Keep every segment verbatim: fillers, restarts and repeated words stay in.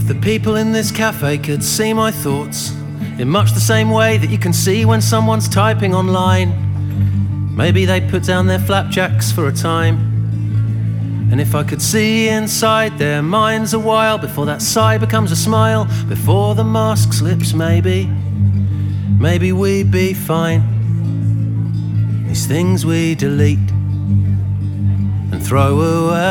the people in this cafe could see my thoughts in much the same way that you can see when someone's typing online, maybe they put down their flapjacks for a time. And if I could see inside their minds a while before that sigh becomes a smile, before the mask slips, maybe, maybe we'd be fine. These things we delete and throw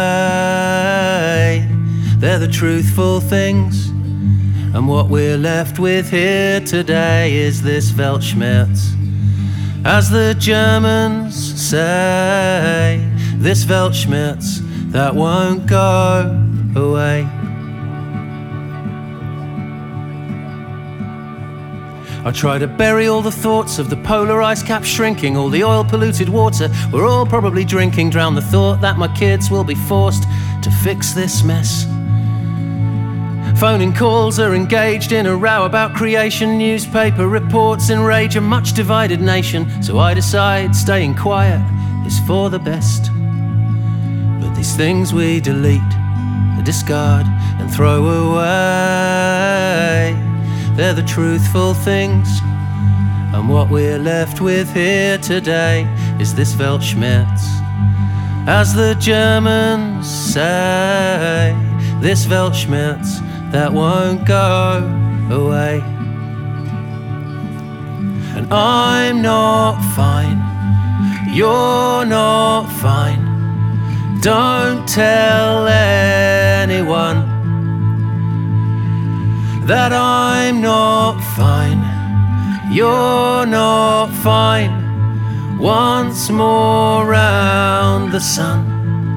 away, they're the truthful things. And what we're left with here today is this Weltschmerz. As the Germans say, this Weltschmerz that won't go away. I try to bury all the thoughts of the polar ice cap shrinking, all the oil polluted water we're all probably drinking, drown the thought that my kids will be forced to fix this mess. Phoning calls are engaged in a row about creation, newspaper reports enrage a much divided nation. So I decide staying quiet is for the best. But these things we delete, discard and throw away, they're the truthful things. And what we're left with here today is this Weltschmerz. As the Germans say, this Weltschmerz that won't go away. And I'm not fine, you're not fine. Don't tell anyone that I'm not fine, you're not fine. Once more round the sun.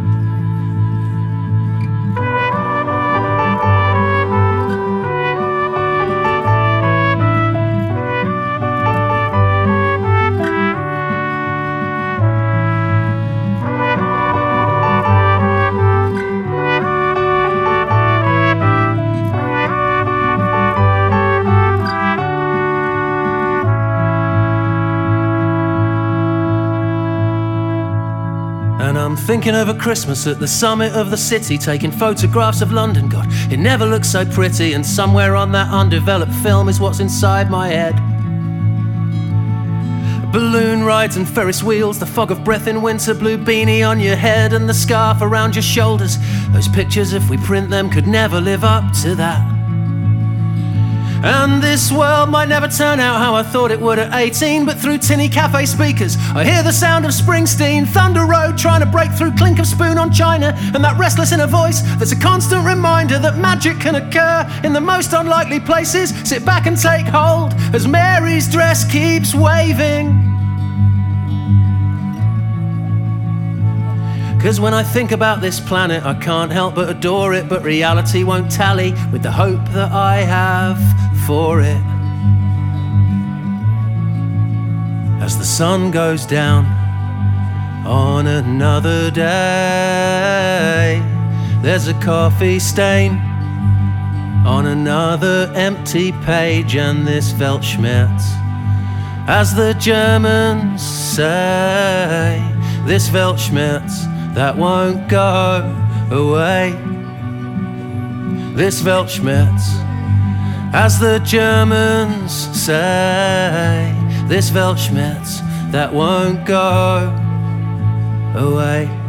And I'm thinking of a Christmas at the summit of the city, taking photographs of London. God, it never looks so pretty. And somewhere on that undeveloped film is what's inside my head. Balloon rides and Ferris wheels, the fog of breath in winter, blue beanie on your head and the scarf around your shoulders. Those pictures, if we print them, could never live up to that. And this world might never turn out how I thought it would at eighteen, but through tinny cafe speakers I hear the sound of Springsteen, Thunder Road trying to break through, clink of spoon on china, and that restless inner voice that's a constant reminder that magic can occur in the most unlikely places. Sit back and take hold as Mary's dress keeps waving. Cause when I think about this planet I can't help but adore it, but reality won't tally with the hope that I have for it. As the sun goes down on another day, there's a coffee stain on another empty page, and this Weltschmerz, as the Germans say, this Weltschmerz that won't go away. This Weltschmerz, as the Germans say, this Weltschmerz that won't go away.